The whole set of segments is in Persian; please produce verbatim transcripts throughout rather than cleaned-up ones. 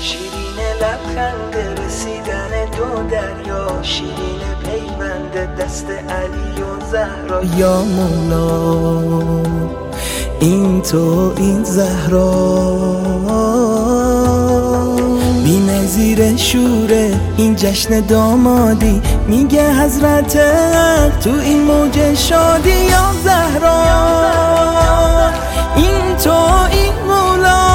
شیرین لبخند رسیدن دو دریا، شیرین پیوند دست علی و زهرا. یا مولا این تو این زهرا، بی نظیر شوره این جشن دامادی، میگه حضرت حق تو این موج شادی. یا زهرا این تو این مولا،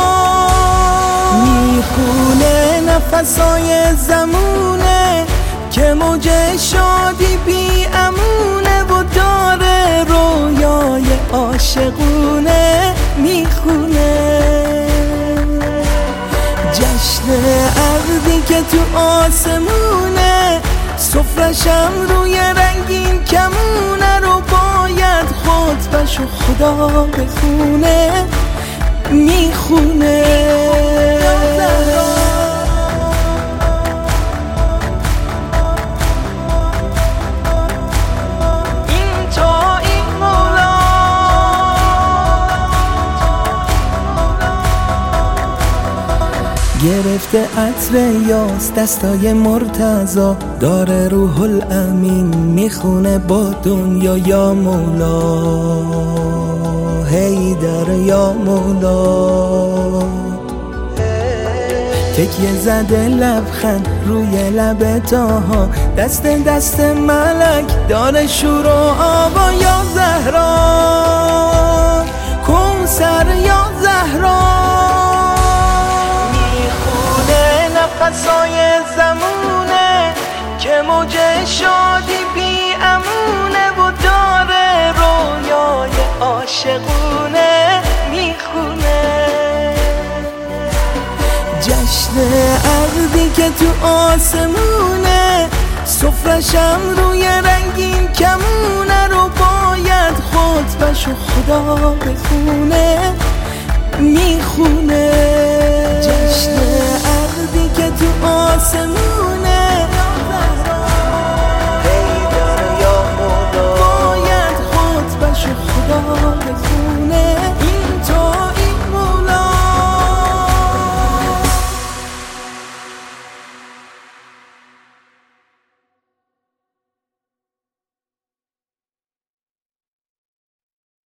میخونه نفسای زمونه که موج شادی بی امونه و داره رویای عاشقونه میخونه. جشن عقدی که تو آسمونه، سفرشم روی رنگین کمونه رو باید خطبشو خدا بخونه میخونه. گرفته عطر یاس دستای مرتضا، داره روح الامین میخونه با دنیا. یا مولا حیدر یا مولا، تکیه زده لبخند روی لب تاها، دست دست ملک داره شور و آوا. یا زهرا کوثر یا زهرا، نفسای زمونه که موج شادی بی امونه و داره رویای عاشقونه میخونه. جشن عقدی که تو آسمونه، سفرشم روی رنگین کمونه رو باید خطبشو خدا بخونه میخونه. جشن عقدی که تو آسمونه،